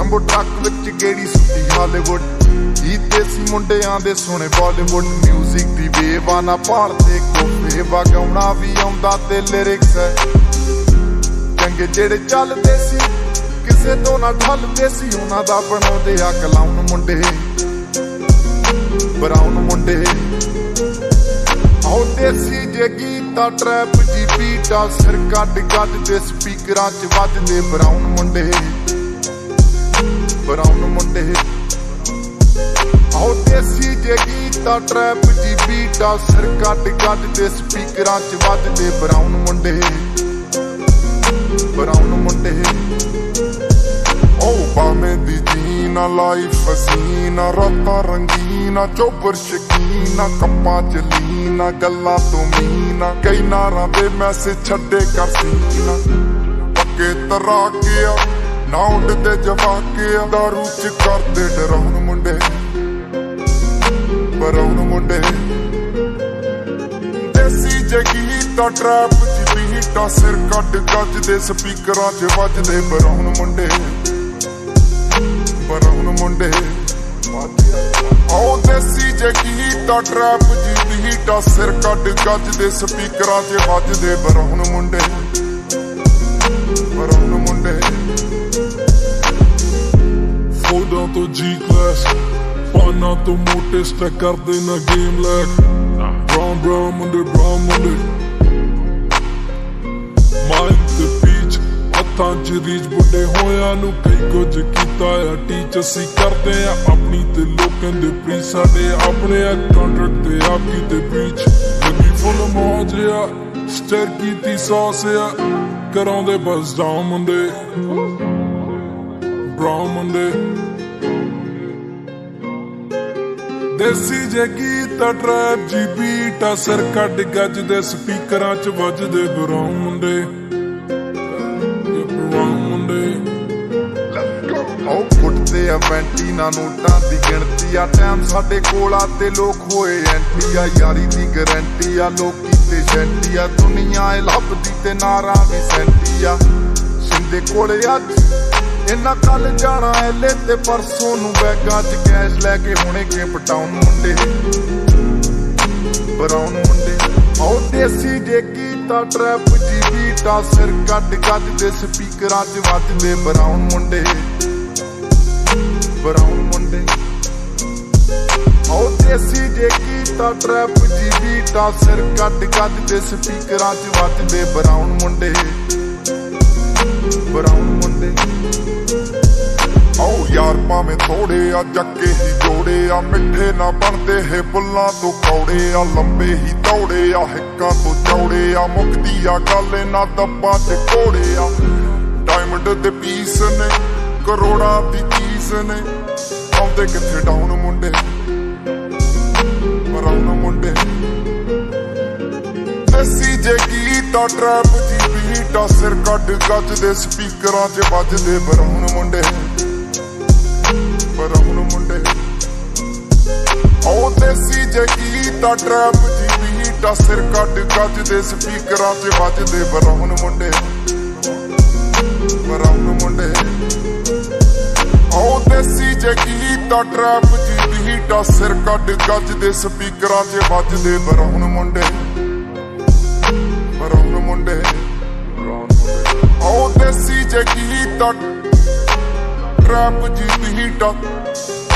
jumbo truck ਵਿੱਚ ਗੇੜੀ ਸੁੱਟੀ Hollywood ਦੇਸੀ ਮੁੰਡਿਆਂ ਦੇ ਸੋਹਣੇ ਬਾਲੀਵੁੱਡ ਮਿਊਜ਼ਿਕ ਦੀ ਵੇਵ ਆ ਨਾ ਭਾਲਦੇ ਕੋਫੇ ਵਗਾਉਣਾ ਵੀ ਆਉਂਦਾ ਤੇ ਲਿਰਿਕਸ ਹੈ ਚੰਗੇ ਜਿਹੜੇ ਚੱਲਦੇ ਸੀ ਕਿਸੇ ਤੋਂ ਨਾ ਢਲਦੇ ਸੀ ਉਹਨਾਂ ਦਾ ਬਣਾਉਂਦੇ ਆ ਕਲਾਉਨ ਮੁੰਡੇ ਬਰਾਉਨ ਮੁੰਡੇ ਆਉ ਦੇਸੀ ਜੇ ਗੀਤਾ ਟਰੈਪ ਜੀ ਬੀਟਾ ਸਿਰ ਕੱਢ ਗੱਜਦੇ ਸਪੀਕਰਾਂ 'ਚ ਵੱਜਦੇ ਬਰਾਉਨ ਮੁੰਡੇ ਆਉ ਦੇਸੀ ਜੇ ਗੀਤਾ ਟਰੈਪ ਜੀ ਬੀਟਾ ਸਿਰ ਕੱਢ ਗੱਜਦੇ ਸਪੀਕਰਾਂ 'ਚ ਵੱਜਦੇ ਬਰਾਉਨ ਮੁੰਡੇ ਬਾਵੇਂ ਦੀ ਜੀਨਾ ਲਾਈਫ ਹਸੀਨਾ ਰਾਤਾਂ ਰੰਗੀਨਾ ਚੋਬਰ ਸ਼ਕੀਨਾ ਕੱਪਾਂ ਚ ਲੀਨਾ ਗੱਲਾਂ ਤੋਂ ਮੀਨਾ ਕਈ ਨਾਰਾਂ ਦੇ ਮੈਸੇਜ ਛੱਡੇ ਕਰ ਸੀਨਾ ਪੱਕੇ ਤਰਾਕੇ ਆ ਨਾ ਉੱਡਦੇ ਜਵਾਕੇ ਆ ਦਾਰੂ ਚ ਕਰਦੇ ਡਰਾਉਣ ਮੁੰਡੇ ਬਰਾਉਣ ਮੁੰਡੇ ਦੇਸੀ ਜਗੀਤਾ ਟਰੈਪ ਚ ਬੀਟਾ ਸਿਰ ਕੱਢ ਗੱਜਦੇ ਸਪੀਕਰਾਂ ਚ ਵੱਜਦੇ ਬਰਾਉਣ ਮੁੰਡੇ ਆਉ ਦੇਸੀ ਜੇ ਗੀਤਾ ਟਰੈਪ ਜੀ ਬੀਟਾ ਸਿਰ ਕੱਢ ਗੱਜਦੇ ਸਪੀਕਰਾਂ 'ਚ ਵੱਜਦੇ ਬਰਾਉਨ ਮੁੰਡੇ ਫੋਟੋਆਂ ਤੋਂ ਜੀ ਕਲਾਸ ਪਾਨਾ ਤੋਂ ਮੋਟੇ ਸਟੈਕ ਕਰਦੇ ਨਾ ਗੇਮ ਲੈਕ ਬਰਾਉਨ ਮੁੰਡੇ ਮਾਈਕ ਤੇ ਪੀਚ ਹੱਥਾਂ 'ਚ ਰੀਚ ਬੁੱਢੇ ਹੋਇਆਂ ਨੂੰ ਕਈ ਕੁਝ ਕੀਤਾ ਆ ਟੀਚ ਅਸੀਂ ਕਰਦੇ ਆ ਆਪਣੀ ਤੇ ਲੋਕਾਂ ਦੇ ਪ੍ਰੀ ਸਾਡੇ ਆਪਣੇ ਆ ਕੰਟਰੈਕਟ ਤੇ ਆਪ ਕੀਤੇ ਬ੍ਰੀਚ ਲੱਗੀ ਫੁੱਲ ਮੌਜ ਆ ਸਟਰ ਕੀਤੀ ਸੌਸ ਆ ਕਰਾਉਂਦੇ ਬਸ ਡਾਊਨ ਮੁੰਡੇ ਬਰਾਉਨ ਮੁੰਡੇ ਦੇਸੀ ਜੇ ਗੀਤਾ ਟਰੈਪ ਜੀ ਬੀਟਾ ਸਿਰ ਕੱਢ ਗੱਜਦੇ ਸਪੀਕਰਾਂ 'ਚ ਵੱਜਦੇ ਬਰਾਉਨ ਮੁੰਡੇ ਆਉ ਫੁੱਟਦੇ ਆ ਵੈਂਟੀ ਨਾ ਨੋਟਾਂ ਦੀ ਗਿਣਤੀ ਆ ਟਾਈਮ ਸਾਡੇ ਕੋਲ ਆ ਤੇ ਲੋਕ ਹੋਏ ਐਂਟੀ ਆ ਯਾਰੀ ਦੀ ਗਰੰਟੀ ਆ ਲੋਕੀ ਤੇ ਸ਼ੈਂਟੀ ਆ ਦੁਨੀਆ ਏ ਲੱਭਦੀ ਤੇ ਨਾਰਾਂ ਵੀ ਸੈਂਟੀ ਆ ਸਿੰਦੇ ਕੋਲੇ ਅੱਜ ਇਹਨਾਂ ਕੱਲ ਜਾਣਾ ਐਲੇ ਤੇ ਪਰਸੋਂ ਨੂੰ ਬੈਗਾਂ 'ਚ ਕੈਸ਼ ਲੈ ਕੇ ਹੁਣੇ ਕੇ ਪਟਾਉਣ ਮੁੰਡੇ ਬਰਾਉਨ ਮੁੰਡੇ ਆਉ ਦੇਸੀ ਜੇ ਗੀਤਾ ਟਰੈਪ ਜੀ ਬੀਟਾ ਸਿਰ ਕੱਢ ਗੱਜਦੇ ਸਪੀਕਰਾਂ 'ਚ ਵੱਜਦੇ ਬਰਾਉਨ ਮੁੰਡੇ ਆਉ ਦੇਸੀ ਜੇ ਗੀਤਾ ਟਰੈਪ ਜੀ ਬੀਟਾ ਸਿਰ ਕੱਢ ਗੱਜਦੇ ਸਪੀਕਰਾਂ 'ਚ ਵੱਜਦੇ ਬਰਾਉਨ ਮੁੰਡੇ ਆਉ ਯਾਰ ਭਾਵੇਂ ਥੋੜੇ ਆ ਜੱਕੇ ਹੀ ਜੋੜੇ ਆ ਮਿੱਠੇ ਨਾ ਬਣਦੇ ਹੈ ਬੁੱਲਾਂ ਤੋਂ ਕੌੜੇ ਆ ਲੰਬੇ ਹੀ ਦੌੜੇ ਆ ਹਿੱਕਾਂ ਤੋਂ ਚੌੜੇ ਆ ਮੁੱਕਦੀ ਆ ਗੱਲ ਨਾ ਦੱਬਾਂ 'ਚ ਕੋੜੇ ਆ ਡਾਇਮੰਡ ਦੇ ਪੀਸ ਨੇ ਕਰੋੜਾਂ ਦੀ ਚੀਜ਼ ਨੇ ਆਉਂਦੇ ਕਿੱਥੇ ਡਾਊਨ ਮੁੰਡੇ ਬਰਾਉਨ ਮੁੰਡੇ ਦੇਸੀ ਜੇ ਗੀਤਾ ਟਰੈਪ ਜੀ ਬੀਟਾ ਸਿਰ ਕੱਢ ਗੱਜਦੇ ਸਪੀਕਰਾਂ 'ਚ ਵੱਜਦੇ ਬਰਾਉਨ ਮੁੰਡੇ ਆਉ ਦੇਸੀ ਜੇ ਗੀਤਾ ਟਰੈਪ ਜੀ ਬੀਟਾ ਸਿਰ ਕੱਢ ਗੱਜਦੇ ਸਪੀਕਰਾਂ 'ਚ ਵੱਜਦੇ ਬਰਾਉਨ ਮੁੰਡੇ ਆਉ ਦੇਸੀ ਜੇ ਗੀਤਾ ਟਰੈਪ ਜੀ ਬੀਟਾ ਸਿਰ ਕੱਢ ਗੱਜਦੇ ਸਪੀਕਰਾਂ 'ਚ ਵੱਜਦੇ ਬਰਾਉਨ ਮੁੰਡੇ ਆਉ ਦੇਸੀ ਜੇ ਗੀਤਾ ਟਰੈਪ ਜੀ ਬੀਟਾ